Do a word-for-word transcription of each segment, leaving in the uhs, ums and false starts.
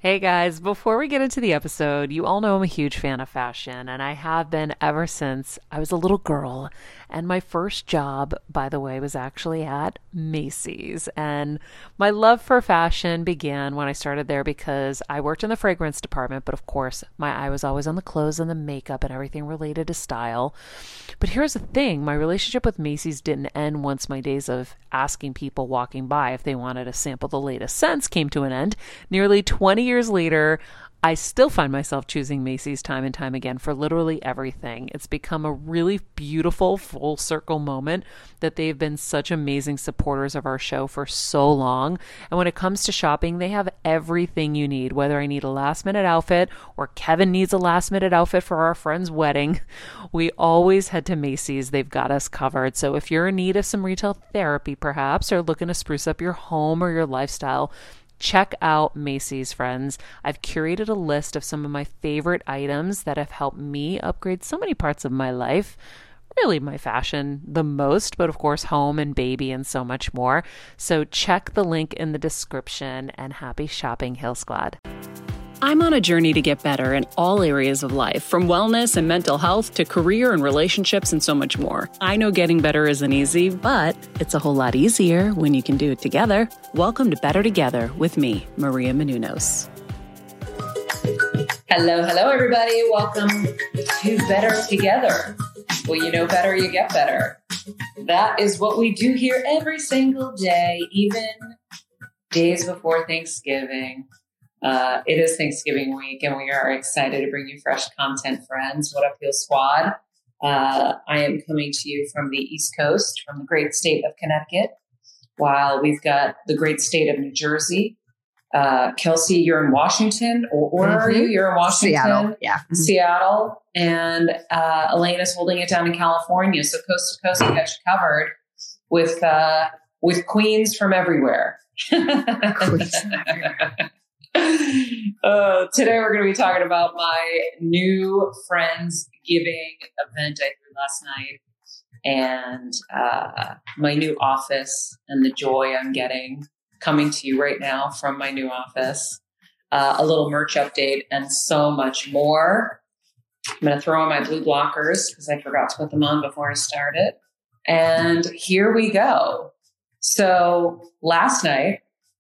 Hey guys, before we get into the episode, you all know I'm a huge fan of fashion, and I have been ever since I was a little girl. And my first job, by the way, was actually at Macy's. And my love for fashion began when I started there because I worked in the fragrance department, but of course, my eye was always on the clothes and the makeup and everything related to style. But here's the thing, my relationship with Macy's didn't end once my days of asking people walking by if they wanted to sample the latest scents came to an end. Nearly twenty years later, I still find myself choosing Macy's time and time again for literally everything. It's become a really beautiful full circle moment that they've been such amazing supporters of our show for so long. And when it comes to shopping, they have everything you need, whether I need a last minute outfit or Kevin needs a last minute outfit for our friend's wedding. We always head to Macy's. They've got us covered. So if you're in need of some retail therapy, perhaps, or looking to spruce up your home or your lifestyle, check out Macy's, friends. I've curated a list of some of my favorite items that have helped me upgrade so many parts of my life. Really my fashion the most, but of course home and baby and so much more. So check the link in the description and happy shopping, Hill Squad. I'm on a journey to get better in all areas of life, from wellness and mental health to career and relationships and so much more. I know getting better isn't easy, but it's a whole lot easier when you can do it together. Welcome to Better Together with me, Maria Menounos. Hello, hello, everybody. Welcome to Better Together. Well, you know better, you get better. That is what we do here every single day, even days before Thanksgiving. Uh, it is Thanksgiving week, and we are excited to bring you fresh content, friends. What up, Hill Squad? Uh, I am coming to you from the East Coast, from the great state of Connecticut, while we've got the great state of New Jersey. Uh, Kelsey, you're in Washington, or where mm-hmm. are you? You're in Washington, Seattle, yeah, mm-hmm. Seattle, and uh, Elaine is holding it down in California. So coast to coast, we got you covered with uh, with queens from everywhere. Uh, today we're going to be talking about my new Friendsgiving event I threw last night, and uh, my new office and the joy I'm getting coming to you right now from my new office. Uh, a little merch update and so much more. I'm going to throw on my blue blockers because I forgot to put them on before I started. And here we go. So last night,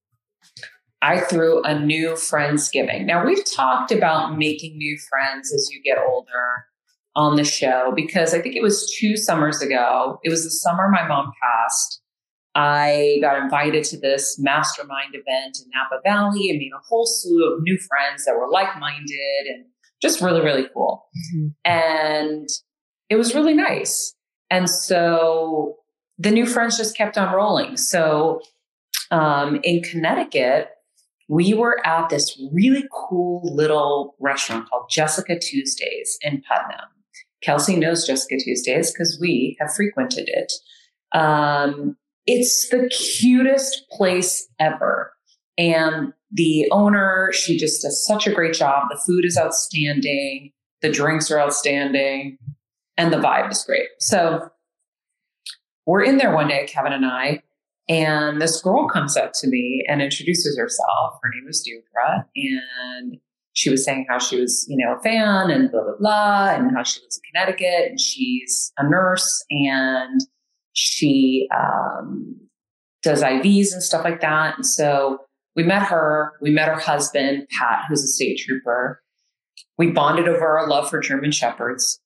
I threw a new Friendsgiving. Now, we've talked about making new friends as you get older on the show, because I think it was two summers ago. It was the summer my mom passed. I got invited to this mastermind event in Napa Valley and made a whole slew of new friends that were like-minded and just really, really cool. Mm-hmm. And it was really nice. And so the new friends just kept on rolling. So um, in Connecticut, we were at this really cool little restaurant called Jessica Tuesdays in Putnam. Kelsey knows Jessica Tuesdays because we have frequented it. Um, it's the cutest place ever. And the owner, she just does such a great job. The food is outstanding. The drinks are outstanding. And the vibe is great. So we're in there one day, Kevin and I, and this girl comes up to me and introduces herself. Her name is Deirdre, and she was saying how she was, you know, a fan and blah, blah, blah, and how she lives in Connecticut and she's a nurse and she um, does I Vs and stuff like that. And so we met her. We met her husband, Pat, who's a state trooper. We bonded over our love for German Shepherds.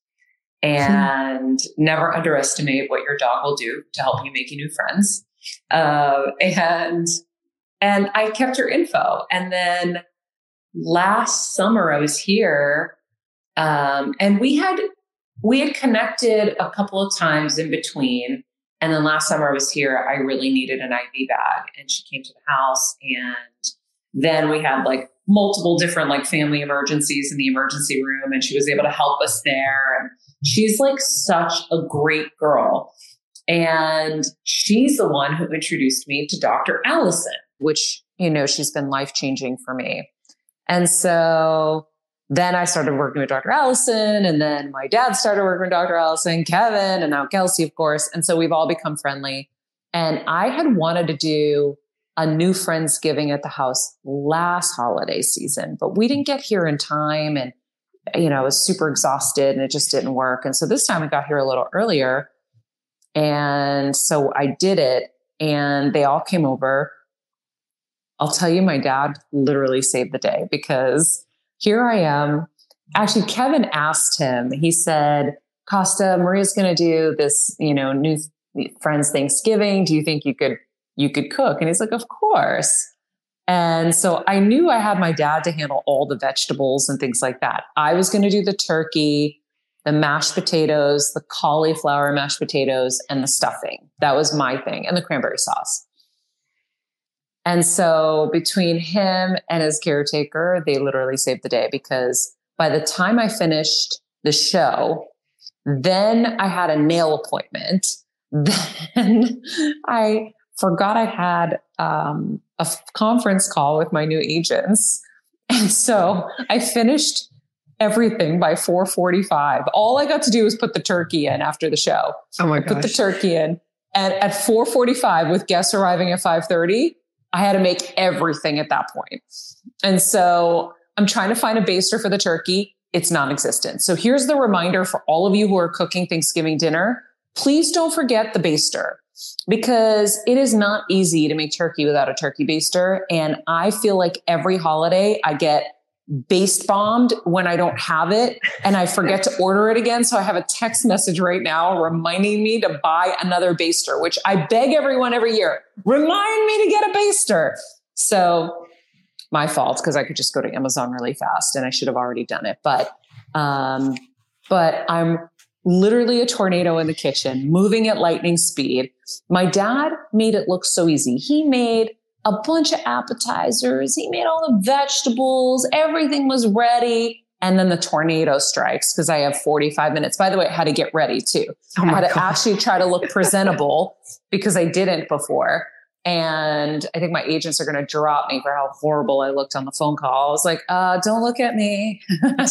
And never underestimate what your dog will do to help you make you new friends. Uh, and, and I kept her info. And then last summer I was here, um, and we had, we had connected a couple of times in between. And then last summer I was here, I really needed an I V bag and she came to the house, and then we had like multiple different like family emergencies in the emergency room, and she was able to help us there. And she's like such a great girl. And she's the one who introduced me to Doctor Allison, which, you know, she's been life-changing for me. And so then I started working with Doctor Allison, and then my dad started working with Doctor Allison, Kevin, and now Kelsey, of course. And so we've all become friendly. And I had wanted to do a new Friendsgiving at the house last holiday season, but we didn't get here in time. And, you know, I was super exhausted and it just didn't work. And so this time we got here a little earlier. And so I did it and they all came over. I'll tell you, my dad literally saved the day because here I am. Actually, Kevin asked him, he said, Costa, Maria's going to do this, you know, new friends Thanksgiving. Do you think you could, you could cook? And he's like, of course. And so I knew I had my dad to handle all the vegetables and things like that. I was going to do the turkey, the mashed potatoes, the cauliflower mashed potatoes, and the stuffing. That was my thing, and the cranberry sauce. And so between him and his caretaker, they literally saved the day because by the time I finished the show, then I had a nail appointment. Then I forgot I had um, a f- conference call with my new agents. And so I finished everything by four forty-five. All I got to do was put the turkey in after the show. Oh my I gosh. Put the turkey in. And at four forty-five, with guests arriving at five thirty, I had to make everything at that point. And so I'm trying to find a baster for the turkey. It's non-existent. So here's the reminder for all of you who are cooking Thanksgiving dinner. Please don't forget the baster because it is not easy to make turkey without a turkey baster. And I feel like every holiday I get baste bombed when I don't have it and I forget to order it again. So I have a text message right now reminding me to buy another baster, which I beg everyone every year, remind me to get a baster. So my fault because I could just go to Amazon really fast and I should have already done it. But, um, but I'm literally a tornado in the kitchen, moving at lightning speed. My dad made it look so easy. He made a bunch of appetizers. He made all the vegetables. Everything was ready. And then the tornado strikes because I have forty-five minutes. By the way, I had to get ready too. Oh I had to God. actually try to look presentable because I didn't before. And I think my agents are going to drop me for how horrible I looked on the phone call. I was like, uh, don't look at me.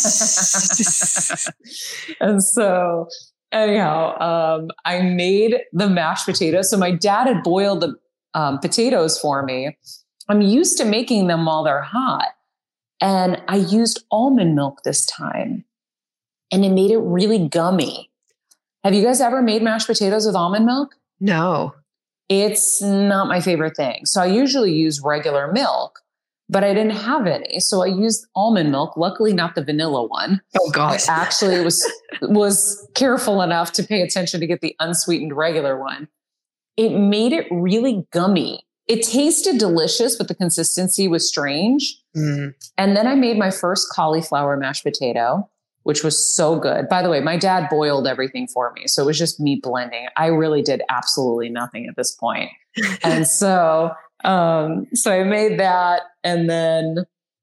And so anyhow, um, I made the mashed potatoes. So my dad had boiled the um, potatoes for me. I'm used to making them while they're hot. And I used almond milk this time and it made it really gummy. Have you guys ever made mashed potatoes with almond milk? No. It's not my favorite thing. So I usually use regular milk, but I didn't have any. So I used almond milk, luckily not the vanilla one. Oh gosh. I actually was, was careful enough to pay attention to get the unsweetened regular one. It made it really gummy. It tasted delicious, but the consistency was strange. Mm. And then I made my first cauliflower mashed potato, which was so good. By the way, my dad boiled everything for me. So it was just me blending. I really did absolutely nothing at this point. And so, um, so I made that and then,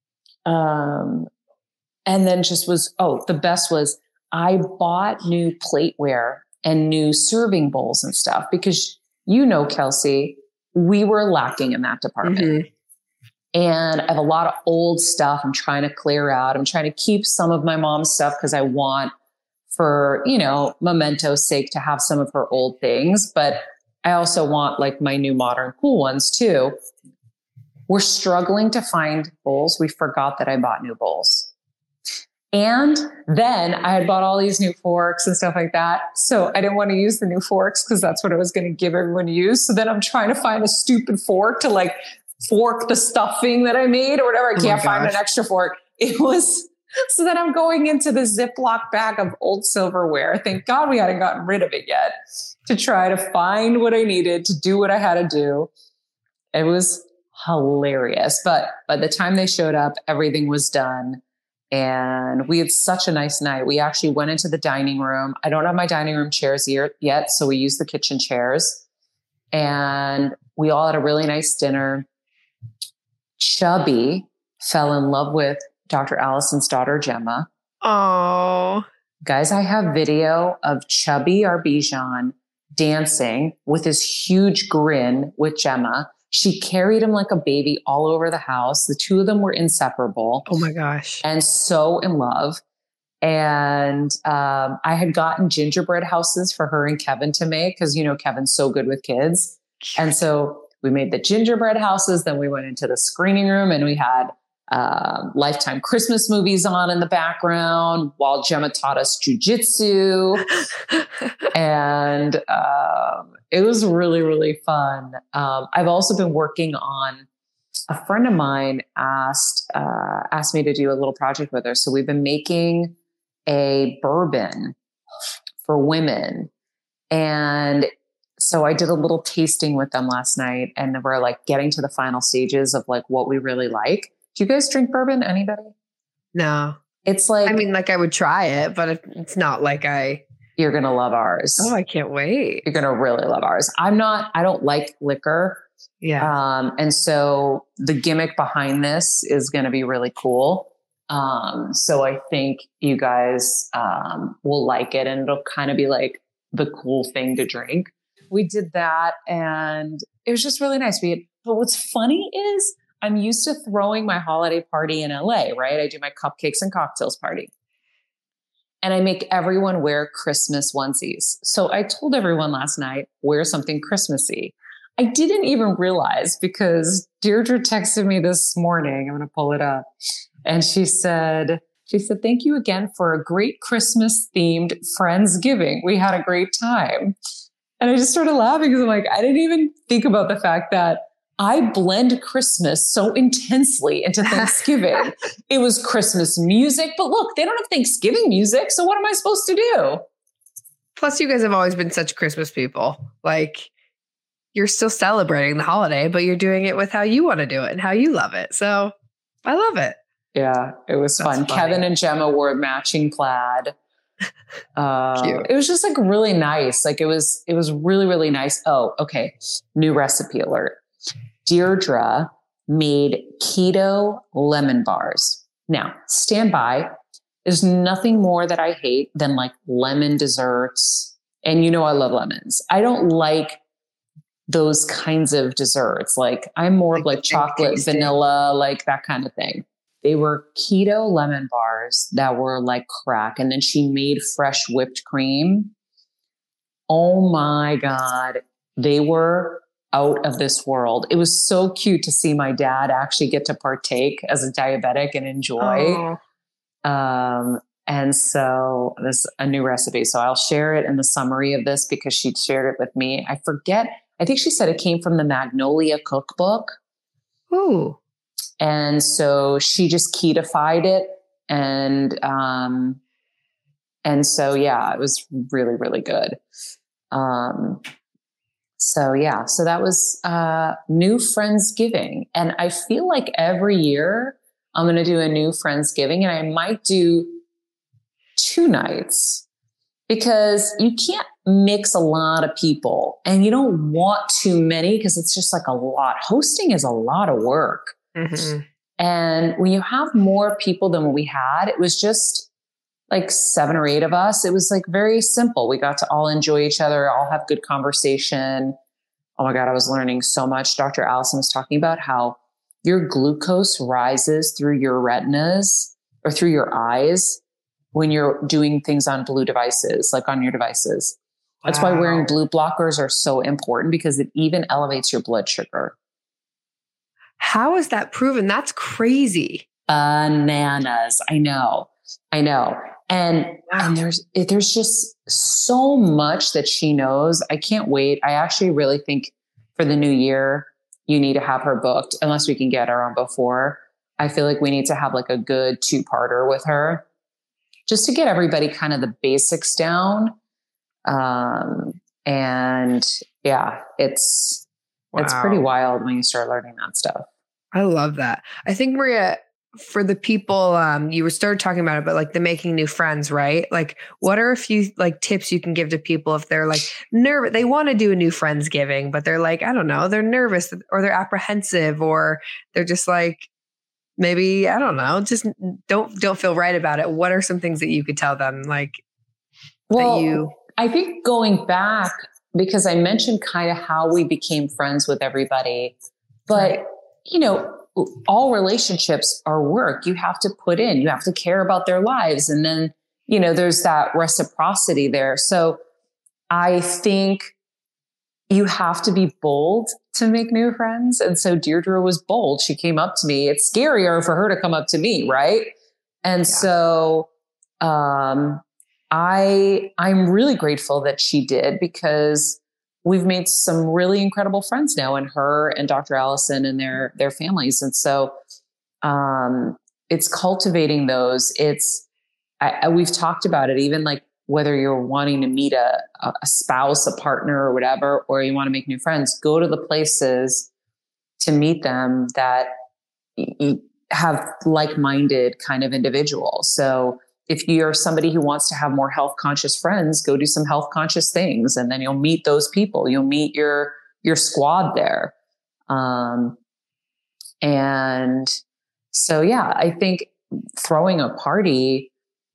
um, and then just was, oh, the best was I bought new plateware and new serving bowls and stuff because you know, Kelsey, we were lacking in that department. Mm-hmm. And I have a lot of old stuff I'm trying to clear out. I'm trying to keep some of my mom's stuff because I want for, you know, memento's sake to have some of her old things. But I also want like my new modern cool ones too. We're struggling to find bowls. We forgot that I bought new bowls. And then I had bought all these new forks and stuff like that. So I didn't want to use the new forks because that's what I was going to give everyone to use. So then I'm trying to find a stupid fork to like fork the stuffing that I made or whatever. I can't oh find an extra fork. It was, so then I'm going into the Ziploc bag of old silverware. Thank God we hadn't gotten rid of it yet to try to find what I needed to do what I had to do. It was hilarious. But by the time they showed up, everything was done. And we had such a nice night. We actually went into the dining room. I don't have my dining room chairs yet, so we used the kitchen chairs. And we all had a really nice dinner. Chubby fell in love with Doctor Allison's daughter, Gemma. Oh, guys, I have video of Chubby Arbijan dancing with his huge grin with Gemma. She carried him like a baby all over the house. The two of them were inseparable. Oh my gosh. And so in love. And um, I had gotten gingerbread houses for her and Kevin to make because, you know, Kevin's so good with kids. And so we made the gingerbread houses. Then we went into the screening room and we had um, Lifetime Christmas movies on in the background while Gemma taught us jujitsu. and um, it was really, really fun. Um, I've also been working on, a friend of mine asked, uh, asked me to do a little project with her. So we've been making a bourbon for women. And so I did a little tasting with them last night, and we're like getting to the final stages of like what we really like. Do you guys drink bourbon? Anybody? No. It's like, I mean, like I would try it, but it- it's not like I, you're going to love ours. oh, I can't wait. You're going to really love ours. I'm not, I don't like liquor. Yeah. Um, and so the gimmick behind this is going to be really cool. Um, so I think you guys, um, will like it, and it'll kind of be like the cool thing to drink. We did that and it was just really nice. We had, but what's funny is I'm used to throwing my holiday party in L A, right? I do my cupcakes and cocktails party and I make everyone wear Christmas onesies. So I told everyone last night, wear something Christmassy. I didn't even realize because Deirdre texted me this morning. I'm going to pull it up. And she said, she said, thank you again for a great Christmas themed Friendsgiving. We had a great time. And I just started laughing because I'm like, I didn't even think about the fact that I blend Christmas so intensely into Thanksgiving. It was Christmas music, but look, they don't have Thanksgiving music. So what am I supposed to do? Plus, you guys have always been such Christmas people. Like, you're still celebrating the holiday, but you're doing it with how you want to do it and how you love it. So I love it. Yeah, it was That's fun. funny. Kevin and Gemma wore matching plaid. Uh, Cute. it was just like really nice. Like it was, it was really, really nice. Oh, okay. New recipe alert. Deirdre made keto lemon bars. Now, stand by. There's nothing more that I hate than like lemon desserts. And you know, I love lemons. I don't like those kinds of desserts. Like I'm more of Like like chocolate, tasting. vanilla, like that kind of thing. They were keto lemon bars that were like crack. And then she made fresh whipped cream. Oh my God. They were out of this world. It was so cute to see my dad actually get to partake as a diabetic and enjoy. Oh. Um, and so this is a new recipe. So I'll share it in the summary of this because she shared it with me. I forget. I think she said it came from the Magnolia cookbook. Ooh. And so she just ketofied it. And, um, and so, yeah, it was really, really good. Um, so yeah, so that was, uh, new Friendsgiving. And I feel like every year I'm going to do a new Friendsgiving, and I might do two nights because you can't mix a lot of people and you don't want too many because it's just like a lot. Hosting is a lot of work. Mm-hmm. And when you have more people than what we had, it was just like seven or eight of us. It was like very simple. We got to all enjoy each other, all have good conversation. Oh my God, I was learning so much. Doctor Allison was talking about how your glucose rises through your retinas or through your eyes when you're doing things on blue devices, like on your devices. That's why wearing Wow. blue blockers are so important because it even elevates your blood sugar. How is that proven? That's crazy. Bananas. I know. I know. And, Wow. and there's, it, there's just so much that she knows. I can't wait. I actually really think for the new year, you need to have her booked unless we can get her on before. I feel like we need to have like a good two-parter with her just to get everybody kind of the basics down. Um, and yeah, it's, it's pretty Wow. wild when you start learning that stuff. I love that. I think, Maria, for the people, um, you were started talking about it, but like the making new friends, right? Like, what are a few like tips you can give to people if they're like nervous, they want to do a new Friendsgiving, but they're like, I don't know, they're nervous or they're apprehensive or they're just like, maybe, I don't know, just don't, don't feel right about it. What are some things that you could tell them? Like, Well, that you, I think going back, because I mentioned kind of how we became friends with everybody, but Right. you know, all relationships are work. You have to put in, you have to care about their lives. And then, you know, there's that reciprocity there. So I think you have to be bold to make new friends. And so Deirdre was bold. She came up to me. It's scarier for her to come up to me, right? And yeah. so um, I, I'm really grateful that she did, because we've made some really incredible friends now, and her and Doctor Allison and their, their families. And so um, it's cultivating those. It's, I, I, we've talked about it, even like whether you're wanting to meet a, a spouse, a partner or whatever, or you want to make new friends, go to the places to meet them that y- have like-minded kind of individuals. So if you're somebody who wants to have more health conscious friends, go do some health conscious things, and then you'll meet those people. You'll meet your, your squad there. Um, and so, yeah, I think throwing a party,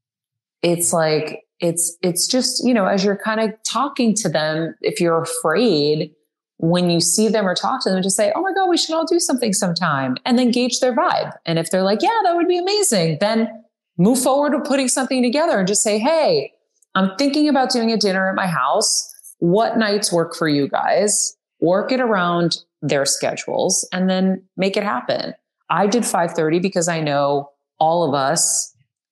it's like, it's, it's just, you know, as you're kind of talking to them, if you're afraid, when you see them or talk to them, just say, oh my God, we should all do something sometime, and then gauge their vibe. And if they're like, yeah, that would be amazing, then move forward with putting something together and just say, hey, I'm thinking about doing a dinner at my house. What nights work for you guys? Work it around their schedules and then make it happen. I did five thirty because I know all of us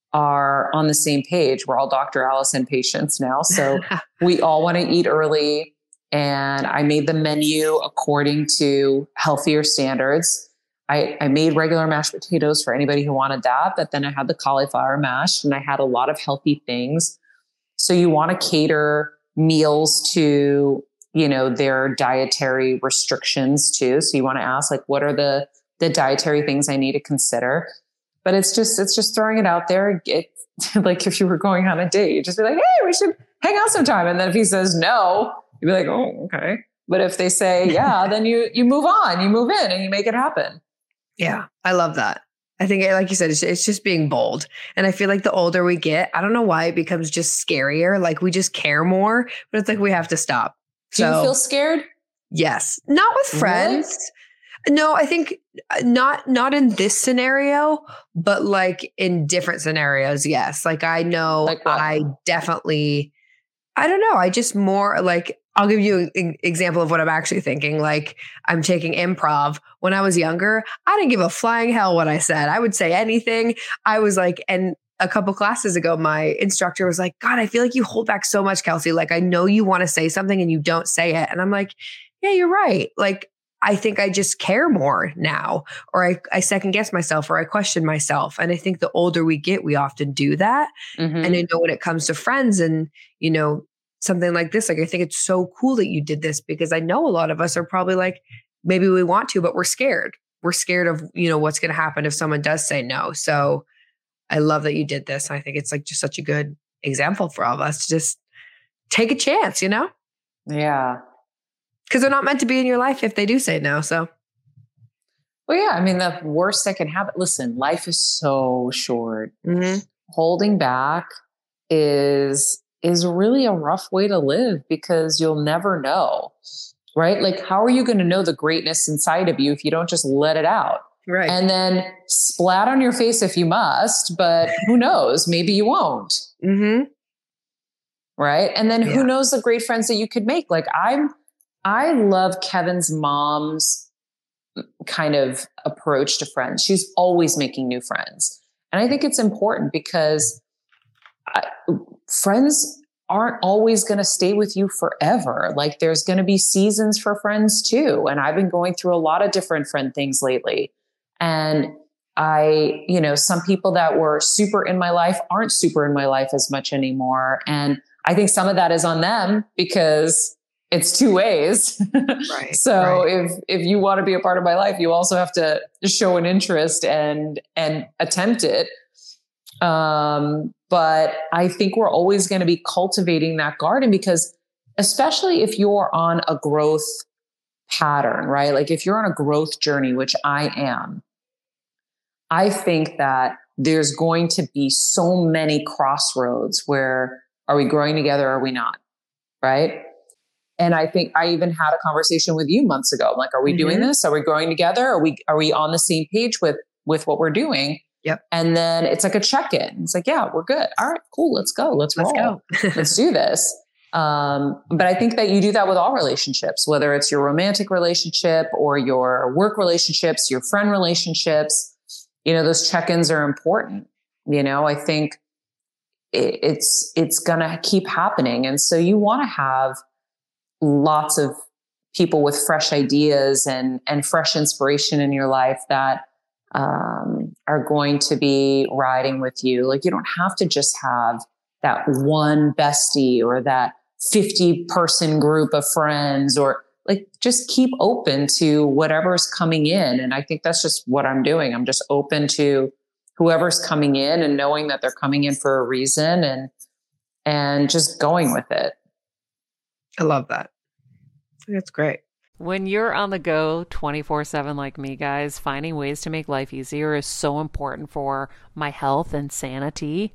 are on the same page. We're all Doctor Allison patients now. So we all want to eat early. And I made the menu according to healthier standards. I, I made regular mashed potatoes for anybody who wanted that, but then I had the cauliflower mash, and I had a lot of healthy things. So you want to cater meals to, you know, their dietary restrictions too. So you want to ask, like, what are the, the dietary things I need to consider? But it's just, it's just throwing it out there. It, like if you were going on a date, you just be like, hey, we should hang out sometime. And then if he says no, you'd be like, oh, okay. But if they say, yeah, then you, you move on, you move in and you make it happen. Yeah. I love that. I think, like you said, it's, it's just being bold. And I feel like the older we get, I don't know why it becomes just scarier. Like we just care more, but it's like, we have to stop. Do so, you feel scared? Yes. Not with friends. Really? No, I think not, not in this scenario, but like in different scenarios. Yes. Like I know like I definitely, I don't know. I just more like, I'll give you an example of what I'm actually thinking. Like I'm taking improv. When I was younger, I didn't give a flying hell what I said. I would say anything. I was like, and a couple classes ago, my instructor was like, God, I feel like you hold back so much, Kelsey. Like I know you want to say something and you don't say it. And I'm like, yeah, you're right. Like, I think I just care more now, or I, I second guess myself, or I question myself. And I think the older we get, we often do that. Mm-hmm. And I know when it comes to friends and, you know, something like this, like, I think it's so cool that you did this, because I know a lot of us are probably like, maybe we want to, but we're scared. We're scared of, you know, what's going to happen if someone does say no. So I love that you did this. I think it's like just such a good example for all of us to just take a chance, you know? Yeah. Because they're not meant to be in your life if they do say no. So, well, yeah. I mean, the worst that can happen. Listen, life is so short. Mm-hmm. Holding back is is really a rough way to live, because you'll never know, right? Like, how are you going to know the greatness inside of you if you don't just let it out? Right. And then splat on your face if you must, but who knows? Maybe you won't. Mm-hmm. Right. And then yeah. who knows the great friends that you could make? Like I'm. I love Kevin's mom's kind of approach to friends. She's always making new friends. And I think it's important because I, friends aren't always going to stay with you forever. Like there's going to be seasons for friends too. And I've been going through a lot of different friend things lately. And I, you know, some people that were super in my life aren't super in my life as much anymore. And I think some of that is on them, because it's two ways. Right. So right. if, if you want to be a part of my life, you also have to show an interest and, and attempt it. Um, but I think we're always going to be cultivating that garden, because especially if you're on a growth pattern, right? Like if you're on a growth journey, which I am, I think that there's going to be so many crossroads where are we growing together? Or are we not? Right. And I think I even had a conversation with you months ago. I'm like, are we mm-hmm. doing this? Are we growing together? Are we, are we on the same page with, with what we're doing? Yep. And then it's like a check-in. It's like, yeah, we're good. All right, cool. Let's go. Let's, let's roll. go. Let's do this. Um, but I think that you do that with all relationships, whether it's your romantic relationship or your work relationships, your friend relationships, you know, those check-ins are important. You know, I think it, it's, it's going to keep happening. And so you want to have lots of people with fresh ideas and, and fresh inspiration in your life that, um, are going to be riding with you. Like, you don't have to just have that one bestie or that fifty person group of friends, or like, just keep open to whatever's coming in. And I think that's just what I'm doing. I'm just open to whoever's coming in and knowing that they're coming in for a reason, and, and just going with it. I love that. That's great. When you're on the go twenty-four seven like me, guys, finding ways to make life easier is so important for my health and sanity.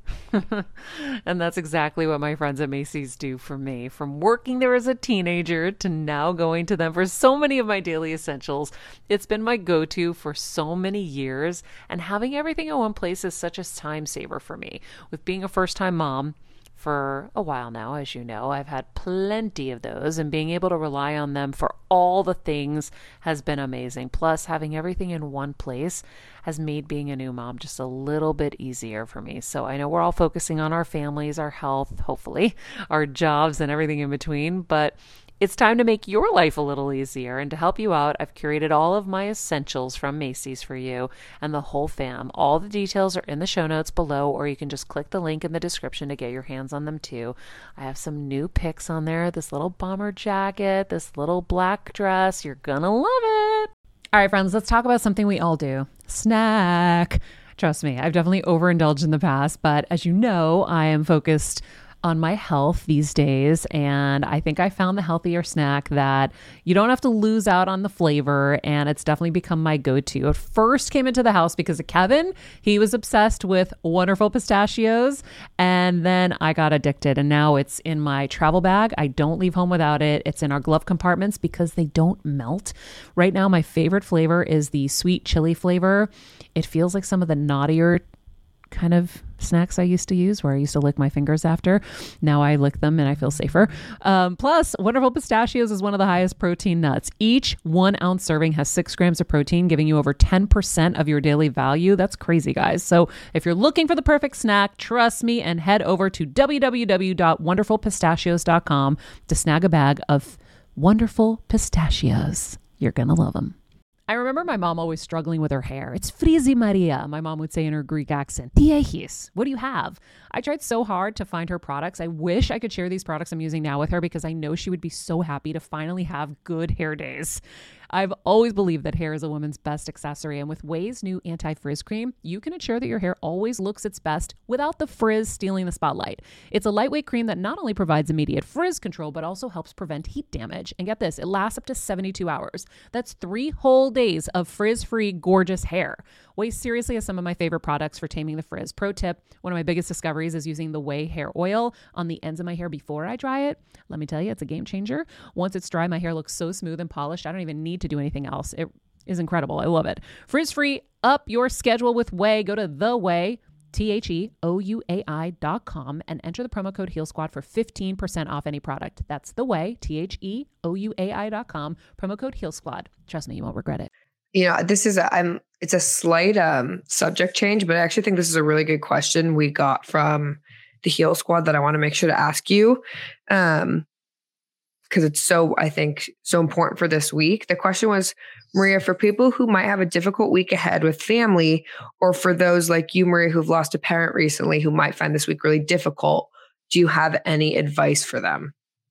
And that's exactly what my friends at Macy's do for me. From working there as a teenager to now going to them for so many of my daily essentials, it's been my go-to for so many years. And having everything in one place is such a time saver for me. With being a first-time mom for a while now, as you know, I've had plenty of those, and being able to rely on them for all the things has been amazing. Plus, having everything in one place has made being a new mom just a little bit easier for me. So I know we're all focusing on our families, our health, hopefully, our jobs and everything in between, but it's time to make your life a little easier. And to help you out, I've curated all of my essentials from Macy's for you and the whole fam. All the details are in the show notes below, or you can just click the link in the description to get your hands on them too. I have some new picks on there. This little bomber jacket, this little black dress. You're gonna love it. All right, friends, let's talk about something we all do. Snack. Trust me, I've definitely overindulged in the past, but as you know, I am focused on my health these days. And I think I found the healthier snack that you don't have to lose out on the flavor. And it's definitely become my go-to. It first came into the house because of Kevin. He was obsessed with Wonderful Pistachios. And then I got addicted. And now it's in my travel bag. I don't leave home without it. It's in our glove compartments because they don't melt. Right now, my favorite flavor is the sweet chili flavor. It feels like some of the naughtier kind of snacks I used to use, where I used to lick my fingers after. Now I lick them and I feel safer. Um, plus, Wonderful Pistachios is one of the highest protein nuts. Each one ounce serving has six grams of protein, giving you over ten percent of your daily value. That's crazy, guys. So if you're looking for the perfect snack, trust me and head over to w w w dot wonderful pistachios dot com to snag a bag of Wonderful Pistachios. You're going to love them. I remember my mom always struggling with her hair. It's Frizi Maria, my mom would say in her Greek accent. Diehis, what do you have? I tried so hard to find her products. I wish I could share these products I'm using now with her, because I know she would be so happy to finally have good hair days. I've always believed that hair is a woman's best accessory, and with Ouai's new anti-frizz cream, you can ensure that your hair always looks its best without the frizz stealing the spotlight. It's a lightweight cream that not only provides immediate frizz control, but also helps prevent heat damage. And get this, it lasts up to seventy-two hours. That's three whole days of frizz-free, gorgeous hair. Ouai seriously has some of my favorite products for taming the frizz. Pro tip, one of my biggest discoveries is using the Ouai hair oil on the ends of my hair before I dry it. Let me tell you, it's a game changer. Once it's dry, my hair looks so smooth and polished, I don't even need to do anything else. It is incredible. I love it. Frizz-free, up your schedule with Ouai. Go to the Ouai, T H E O U A I dot com, and enter the promo code Heal Squad for fifteen percent off any product. That's the Ouai, T H E O U A I dot com, promo code Heal Squad. Trust me, you won't regret it. You know, this is a, I'm. It's a slight um, subject change, but I actually think this is a really good question we got from the Heal Squad that I want to make sure to ask you, um, because it's so, I think, so important for this week. The question was, Maria, for people who might have a difficult week ahead with family, or for those like you, Maria, who've lost a parent recently, who might find this week really difficult, do you have any advice for them?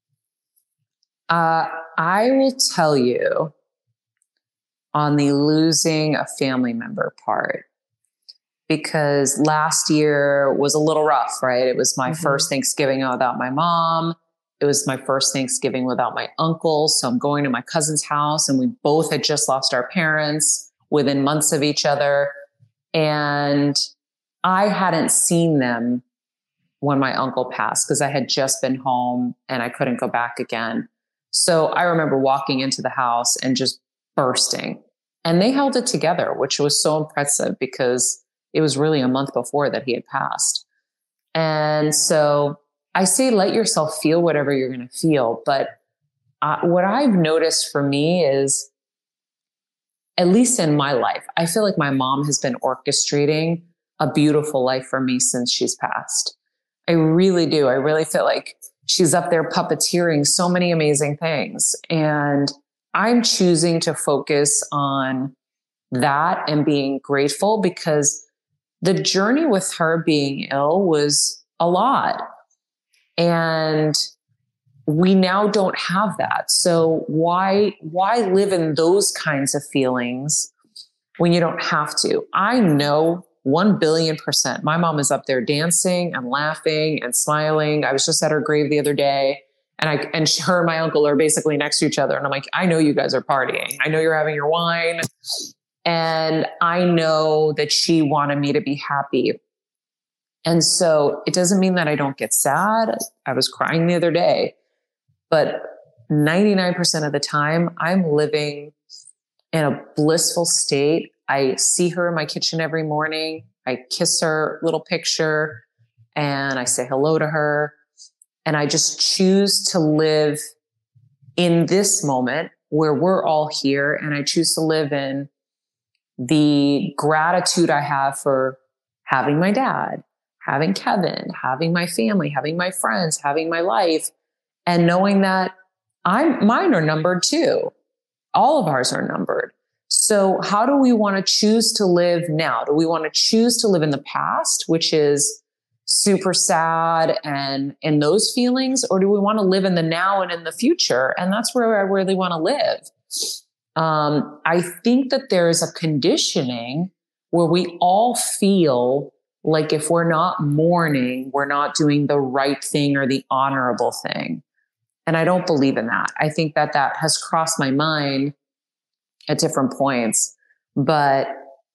Uh, I will tell you, on the losing a family member part, because last year was a little rough, right? It was my mm-hmm. first Thanksgiving without my mom. It was my first Thanksgiving without my uncle. So I'm going to my cousin's house, and we both had just lost our parents within months of each other. And I hadn't seen them when my uncle passed, because I had just been home and I couldn't go back again. So I remember walking into the house and just bursting, and they held it together, which was so impressive because it was really a month before that he had passed. And so I say, let yourself feel whatever you're going to feel. But uh, what I've noticed for me is, at least in my life, I feel like my mom has been orchestrating a beautiful life for me since she's passed. I really do. I really feel like she's up there puppeteering so many amazing things. And I'm choosing to focus on that and being grateful, because the journey with her being ill was a lot. And we now don't have that. So why, why live in those kinds of feelings when you don't have to? I know one billion percent. My mom is up there dancing and laughing and smiling. I was just at her grave the other day, and I, and her and my uncle are basically next to each other. And I'm like, I know you guys are partying. I know you're having your wine. And I know that she wanted me to be happy. And so it doesn't mean that I don't get sad. I was crying the other day, but ninety-nine percent of the time I'm living in a blissful state. I see her in my kitchen every morning. I kiss her little picture and I say hello to her. And I just choose to live in this moment where we're all here. And I choose to live in the gratitude I have for having my dad, having Kevin, having my family, having my friends, having my life, and knowing that I'm mine are numbered too. All of ours are numbered. So how do we want to choose to live now? Do we want to choose to live in the past, which is super sad and in those feelings? Or do we want to live in the now and in the future? And that's where I really want to live. Um, I think that there is a conditioning where we all feel like if we're not mourning, we're not doing the right thing or the honorable thing. And I don't believe in that. I think that that has crossed my mind at different points, but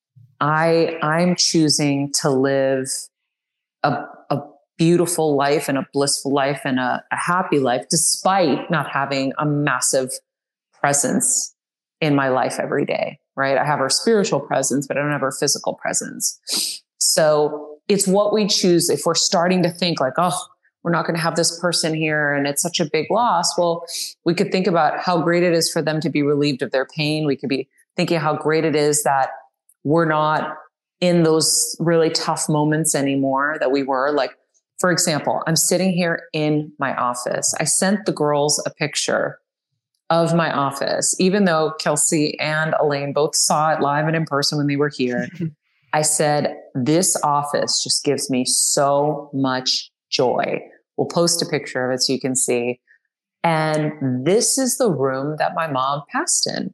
I, I'm choosing to live a, a beautiful life and a blissful life and a, a happy life, despite not having a massive presence in my life every day, right? I have her spiritual presence, but I don't have her physical presence. So it's what we choose. If we're starting to think like, oh, we're not going to have this person here and it's such a big loss. Well, we could think about how great it is for them to be relieved of their pain. We could be thinking how great it is that we're not in those really tough moments anymore that we were. Like, for example, I'm sitting here in my office. I sent the girls a picture of my office, even though Kelsey and Elaine both saw it live and in person when they were here. I said, this office just gives me so much joy. We'll post a picture of it so you can see. And this is the room that my mom passed in.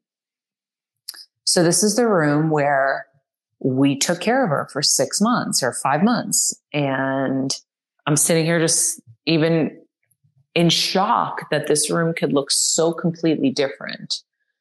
So this is the room where we took care of her for six months or five months. And I'm sitting here just even in shock that this room could look so completely different.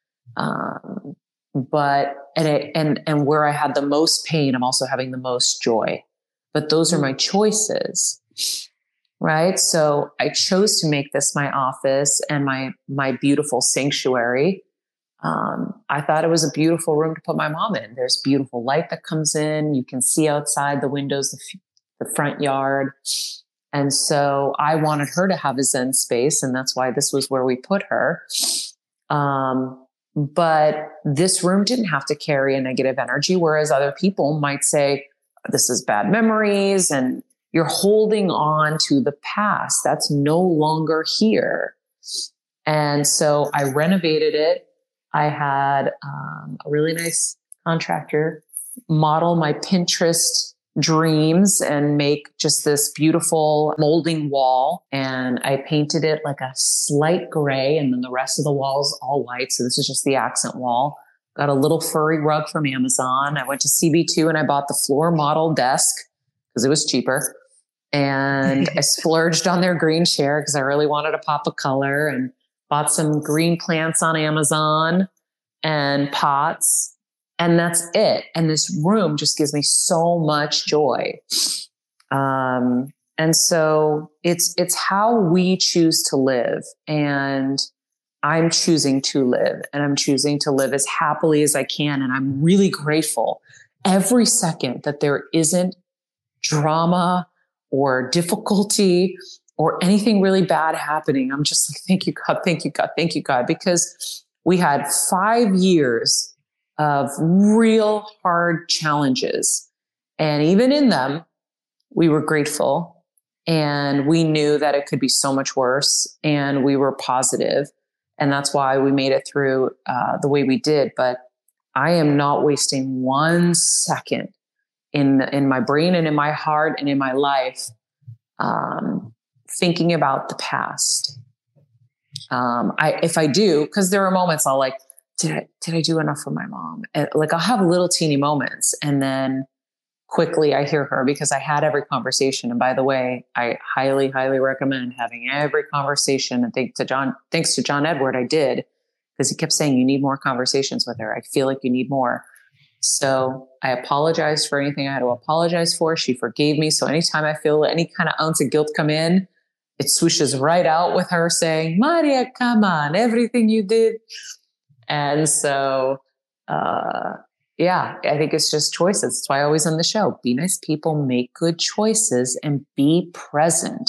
Um, but, and it, and, and where I had the most pain, I'm also having the most joy, but those are my choices, right? So I chose to make this my office and my, my beautiful sanctuary. Um, I thought it was a beautiful room to put my mom in. There's beautiful light that comes in. You can see outside the windows, the, f- the front yard. And so I wanted her to have a Zen space. And that's why this was where we put her. Um, but this room didn't have to carry a negative energy. Whereas other people might say, this is bad memories and you're holding on to the past. That's no longer here. And so I renovated it. I had um, a really nice contractor model my Pinterest dreams and make just this beautiful molding wall. And I painted it like a slight gray, and then the rest of the wall is all white. So this is just the accent wall. Got a little furry rug from Amazon. I went to C B two and I bought the floor model desk because it was cheaper. And I splurged on their green chair because I really wanted to pop a color, and bought some green plants on Amazon and pots. And that's it. And this room just gives me so much joy. Um, and so it's, it's how we choose to live. And I'm choosing to live, and I'm choosing to live as happily as I can. And I'm really grateful every second that there isn't drama or difficulty or anything really bad happening, I'm just like, thank you, God, thank you, God, thank you, God, because we had five years of real hard challenges. And even in them, we were grateful, and we knew that it could be so much worse, and we were positive. And that's why we made it through uh, the way we did. But I am not wasting one second in, in my brain and in my heart and in my life um, thinking about the past. Um, I, if I do, because there are moments I'll like, did I, did I do enough for my mom? And like, I'll have little teeny moments, and then quickly I hear her, because I had every conversation. And by the way, I highly, highly recommend having every conversation. And thanks to John, thanks to John Edward, I did, because he kept saying, you need more conversations with her. I feel like you need more. So I apologized for anything I had to apologize for. She forgave me. So anytime I feel any kind of ounce of guilt come in, it swooshes right out with her saying, Maria, come on, everything you did. And so, uh, yeah, I think it's just choices. That's why I always on the show, be nice people, make good choices, and be present.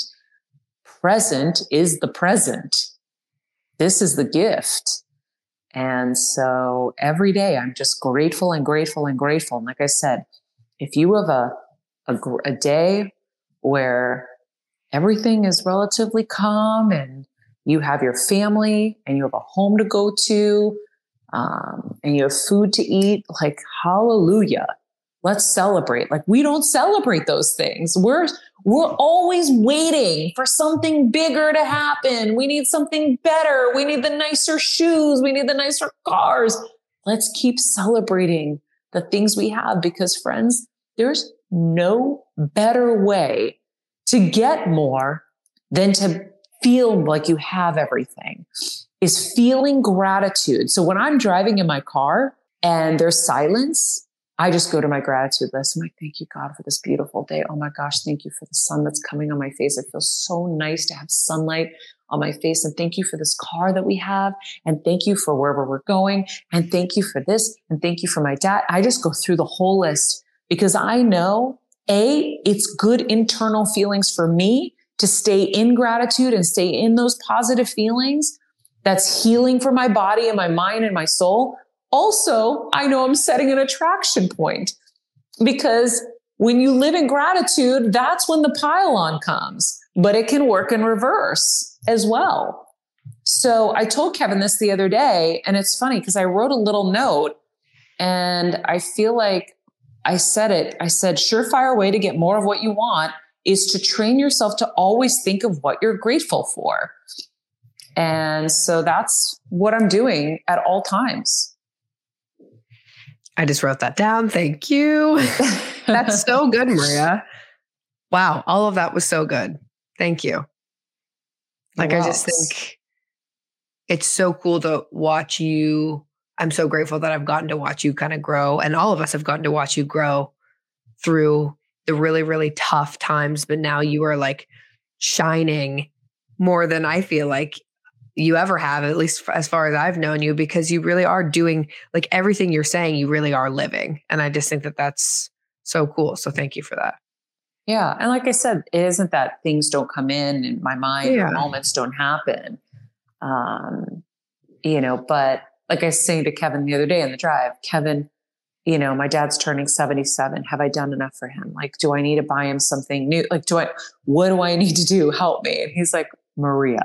Present is the present. This is the gift. And so every day I'm just grateful and grateful and grateful. And like I said, if you have a, a, a day where everything is relatively calm and you have your family and you have a home to go to, um, and you have food to eat, like, hallelujah, let's celebrate. Like, we don't celebrate those things. We're, we're always waiting for something bigger to happen. We need something better. We need the nicer shoes. We need the nicer cars. Let's keep celebrating the things we have, because friends, there's no better way to get more than to feel like you have everything, is feeling gratitude. So when I'm driving in my car and there's silence, I just go to my gratitude list. I'm like, thank you, God, for this beautiful day. Oh my gosh, thank you for the sun that's coming on my face. It feels so nice to have sunlight on my face. And thank you for this car that we have. And thank you for wherever we're going. And thank you for this. And thank you for my dad. I just go through the whole list, because I know, A, it's good internal feelings for me to stay in gratitude and stay in those positive feelings. That's healing for my body and my mind and my soul. Also, I know I'm setting an attraction point, because when you live in gratitude, that's when the pile-on comes, but it can work in reverse as well. So I told Kevin this the other day, and it's funny because I wrote a little note, and I feel like I said it. I said, surefire way to get more of what you want is to train yourself to always think of what you're grateful for. And so that's what I'm doing at all times. I just wrote that down. Thank you. That's so good, Maria. Wow. All of that was so good. Thank you. Like, Wow. I just think it's so cool to watch you. I'm so grateful that I've gotten to watch you kind of grow, and all of us have gotten to watch you grow through the really, really tough times. But now you are like shining more than I feel like you ever have, at least as far as I've known you, because you really are doing like everything you're saying, you really are living. And I just think that that's so cool. So thank you for that. Yeah. And like I said, it isn't that things don't come in in my mind, Yeah. or moments don't happen. Um, you know, but like I was saying to Kevin the other day on the drive, Kevin, you know, my dad's turning seventy-seven. Have I done enough for him? Like, do I need to buy him something new? Like, do I, what do I need to do? Help me. And he's like, Maria,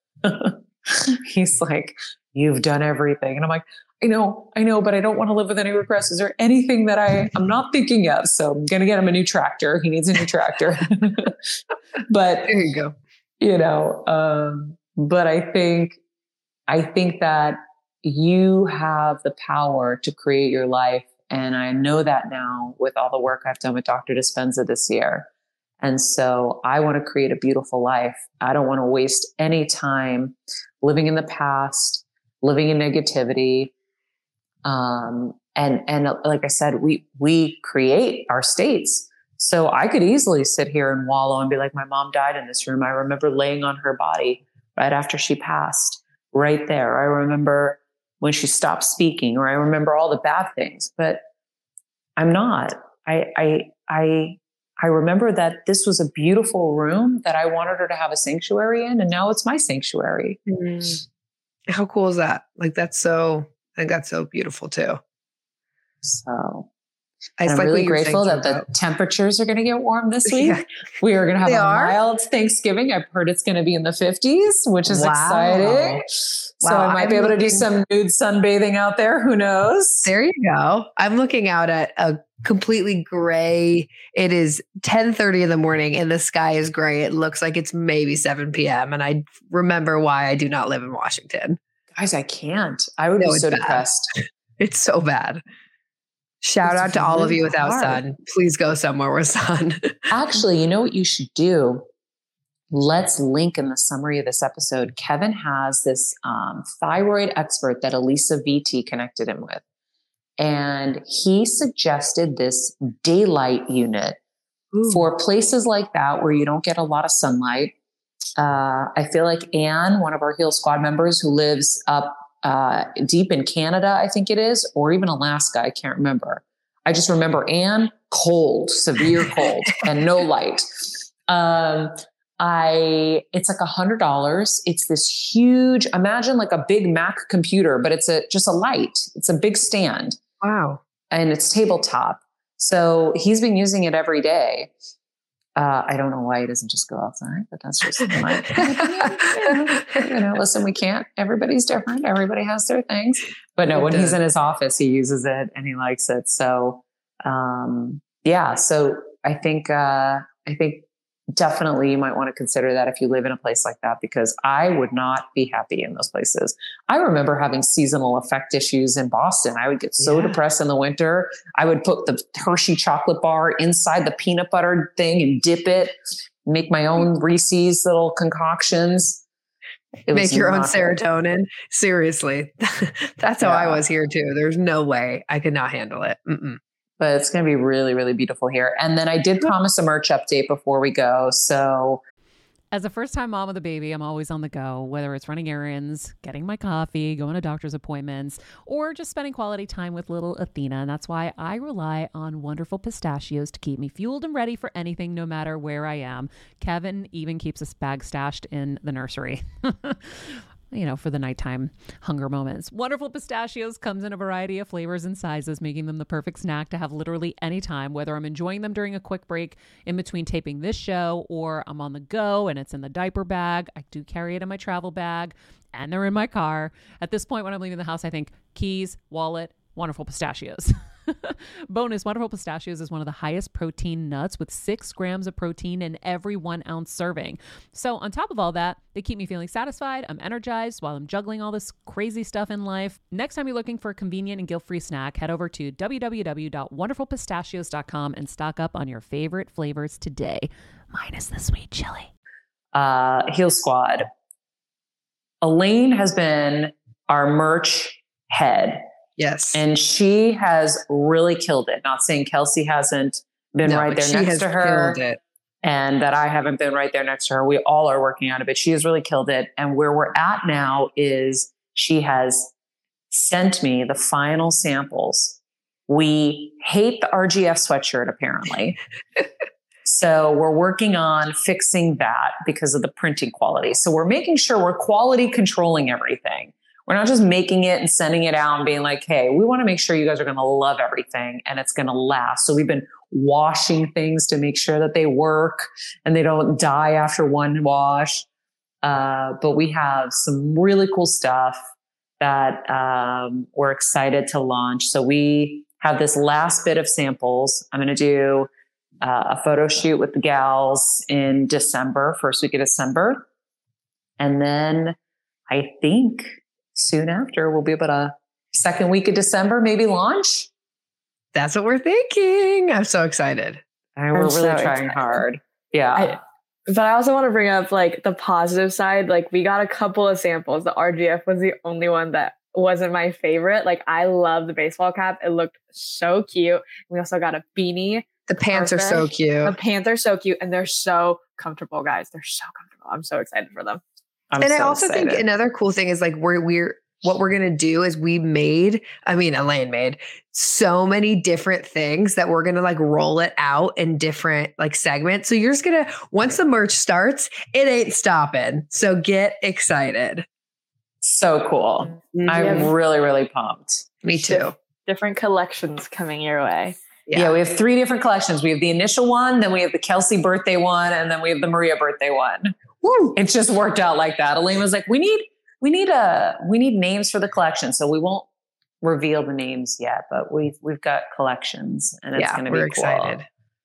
he's like, you've done everything. And I'm like, I know, I know, but I don't want to live with any regrets. Is there anything that I, I'm not thinking of? So I'm going to get him a new tractor. He needs a new tractor. But There you go. You know, um, but I think, I think that you have the power to create your life. And I know that now with all the work I've done with Doctor Dispenza this year. And so I want to create a beautiful life. I don't want to waste any time living in the past, living in negativity. Um, and, and like I said, we, we create our states. So I could easily sit here and wallow and be like, my mom died in this room. I remember laying on her body right after she passed, right there. I remember when she stopped speaking, or I remember all the bad things, but I'm not. I, I, I, I remember that this was a beautiful room that I wanted her to have a sanctuary in, and now it's my sanctuary. Mm. How cool is that? Like, that's so, I think that's so beautiful too. So I'm like really grateful that about. the temperatures are going to get warm this week. Yeah. We are going to have they a are? mild Thanksgiving. I've heard it's going to be in the fifties, which is wow. exciting. So wow. I might I'm be able looking, to do some nude sunbathing out there. Who knows? There you go. I'm looking out at a completely gray. It is ten thirty in the morning and the sky is gray. It looks like it's maybe seven p.m. And I remember why I do not live in Washington. Guys, I can't. I would no, be so bad. depressed. It's so bad. Shout it's out to really all of you without hard. sun. Please go somewhere with sun. Actually, you know what you should do? Let's link in the summary of this episode. Kevin has this um, thyroid expert that Elisa V T connected him with. And he suggested this daylight unit Ooh. for places like that where you don't get a lot of sunlight. Uh, I feel like Anne, one of our Heal Squad members who lives up uh, deep in Canada, I think it is, or even Alaska. I can't remember. I just remember Anne, cold, severe cold and no light. Um, I, it's like a hundred dollars. It's this huge, imagine like a big Mac computer, but it's a, just a light. It's a big stand. Wow. And it's tabletop. So he's been using it every day. Uh, I don't know why he doesn't just go outside, but that's just my opinion. You know, listen, we can't, everybody's different. Everybody has their things, but no, when he's in his office, he uses it and he likes it. So, um, yeah, so I think, uh, I think definitely you might want to consider that if you live in a place like that, because I would not be happy in those places. I remember having seasonal affect issues in Boston. I would get so yeah. depressed in the winter. I would put the Hershey chocolate bar inside the peanut butter thing and dip it, make my own Reese's little concoctions. It make your own serotonin. Good. Seriously. That's how yeah. I was here too. There's no way I could not handle it. Mm-mm. But it's going to be really, really beautiful here. And then I did promise a merch update before we go. So as a first-time mom with a baby, I'm always on the go, whether it's running errands, getting my coffee, going to doctor's appointments, or just spending quality time with little Athena. And that's why I rely on Wonderful Pistachios to keep me fueled and ready for anything, no matter where I am. Kevin even keeps a bag stashed in the nursery. You know, for the nighttime hunger moments. Wonderful Pistachios comes in a variety of flavors and sizes, making them the perfect snack to have literally any time, whether I'm enjoying them during a quick break in between taping this show or I'm on the go and it's in the diaper bag. I do carry it in my travel bag and they're in my car. At this point, when I'm leaving the house, I think keys, wallet, Wonderful Pistachios. Bonus, Wonderful Pistachios is one of the highest protein nuts with six grams of protein in every one ounce serving. So on top of all that, they keep me feeling satisfied. I'm energized while I'm juggling all this crazy stuff in life. Next time you're looking for a convenient and guilt-free snack, head over to w w w dot wonderful pistachios dot com and stock up on your favorite flavors today. Minus the sweet chili. Uh, Heal Squad. Elaine has been our merch head. Yes. And she has really killed it. Not saying Kelsey hasn't been no, right there next to her and that I haven't been right there next to her. We all are working on it, but she has really killed it. And where we're at now is she has sent me the final samples. We hate the R G F sweatshirt, apparently. So we're working on fixing that because of the printing quality. So we're making sure we're quality controlling everything. We're not just making it and sending it out and being like, hey, we want to make sure you guys are going to love everything and it's going to last. So we've been washing things to make sure that they work and they don't die after one wash. Uh, but we have some really cool stuff that um, we're excited to launch. So we have this last bit of samples. I'm going to do uh, a photo shoot with the gals in December, first week of December. And then I think soon after, we'll be about a second week of December, maybe launch. That's what we're thinking. I'm so excited. And we're I'm really so trying excited. hard. Yeah. I, but I also want to bring up like the positive side. Like we got a couple of samples. The R G F was the only one that wasn't my favorite. Like I love the baseball cap. It looked so cute. We also got a beanie. The pants Perfect. are so cute. The pants are so cute and they're so comfortable, guys. They're so comfortable. I'm so excited for them. I'm and so I also excited. think another cool thing is like we're we're what we're going to do is we made, I mean, Elaine made so many different things that we're going to like roll it out in different like segments. So you're just going to, once the merch starts, it ain't stopping. So get excited. So cool. Mm-hmm. I'm really, really pumped. Me too. Different collections coming your way. Yeah. yeah, we have three different collections. We have the initial one, then we have the Kelsey birthday one, and then we have the Maria birthday one. Woo! It just worked out like that. Elaine was like, we need we need a we need names for the collection. So we won't reveal the names yet, but we've we've got collections and it's yeah, gonna we're be cool. excited.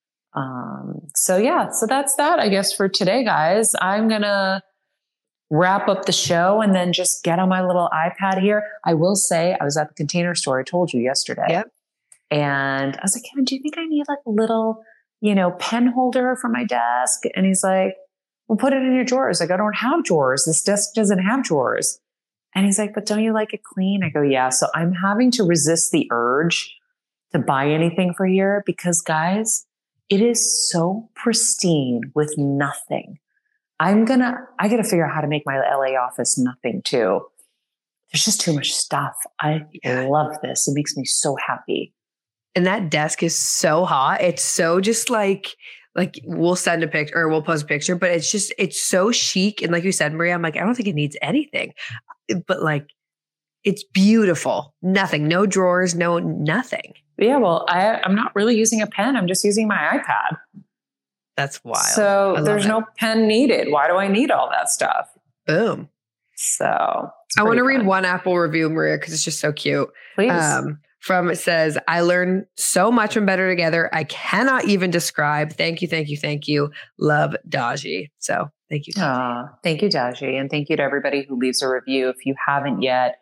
Um so yeah, so that's that, I guess, for today, guys. I'm gonna wrap up the show and then just get on my little iPad here. I will say I was at the Container Store, I told you yesterday. Yep. And I was like, Kevin, do you think I need like a little, you know, pen holder for my desk? And he's like, well, put it in your drawers. Like, I don't have drawers. This desk doesn't have drawers. And he's like, but don't you like it clean? I go, yeah. So I'm having to resist the urge to buy anything for here because, guys, it is so pristine with nothing. I'm going to, I got to figure out how to make my L A office nothing too. There's just too much stuff. I yeah. love this. It makes me so happy. And that desk is so hot. It's so just like, like we'll send a picture or we'll post a picture, but it's just, it's so chic. And like you said, Maria, I'm like, I don't think it needs anything, but like, it's beautiful. Nothing, no drawers, no nothing. Yeah. Well, I, I'm not really using a pen. I'm just using my iPad. That's wild. So there's it. no pen needed. Why do I need all that stuff? Boom. So I want to read one Apple review, Maria, because it's just so cute. Please. Um, From it says, I learned so much from Better Together. I cannot even describe. Thank you, thank you, thank you. Love, Daji. So thank you. Uh, thank you, Daji. And thank you to everybody who leaves a review. If you haven't yet,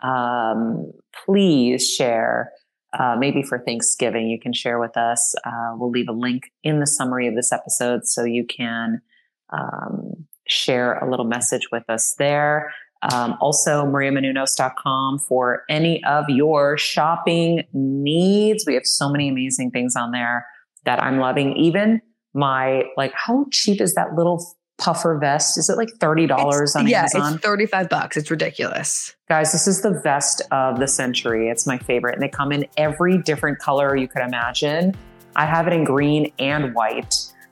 um, please share. Uh, maybe for Thanksgiving, you can share with us. Uh, we'll leave a link in the summary of this episode so you can um, share a little message with us there. Um, also, maria menounos dot com for any of your shopping needs. We have so many amazing things on there that I'm loving. Even my, like, how cheap is that little puffer vest? Is it like thirty dollars on yeah, Amazon? Yeah, it's thirty-five bucks. It's ridiculous. Guys, this is the vest of the century. It's my favorite. And they come in every different color you could imagine. I have it in green and white.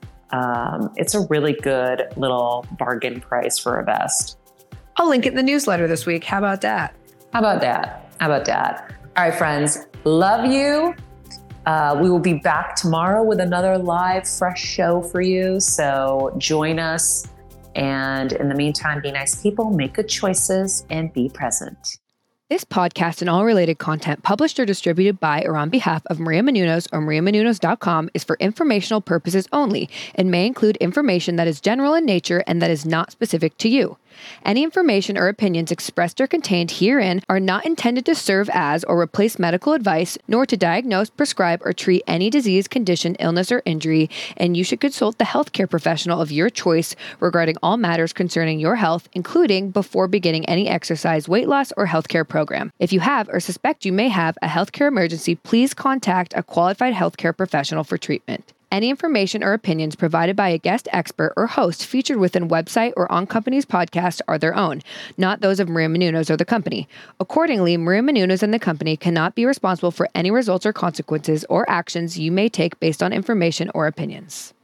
Um, it's a really good little bargain price for a vest. I'll link it in the newsletter this week. How about that? How about that? How about that? All right, friends. Love you. Uh, we will be back tomorrow with another live, fresh show for you. So join us. And in the meantime, be nice people, make good choices, and be present. This podcast and all related content published or distributed by or on behalf of Maria Menounos or maria menounos dot com is for informational purposes only and may include information that is general in nature and that is not specific to you. Any information or opinions expressed or contained herein are not intended to serve as or replace medical advice, nor to diagnose, prescribe, or treat any disease, condition, illness, or injury, and you should consult the healthcare professional of your choice regarding all matters concerning your health, including before beginning any exercise, weight loss, or healthcare program. If you have or suspect you may have a healthcare emergency, please contact a qualified healthcare professional for treatment. Any information or opinions provided by a guest expert or host featured within website or on company's podcast are their own, not those of Maria Menounos or the company. Accordingly, Maria Menounos and the company cannot be responsible for any results or consequences or actions you may take based on information or opinions.